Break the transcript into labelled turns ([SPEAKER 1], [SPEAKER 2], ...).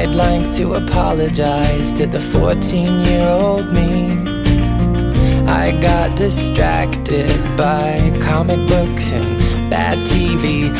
[SPEAKER 1] I'd like to apologize to the 14-year-old me. I got distracted by comic books and bad TV.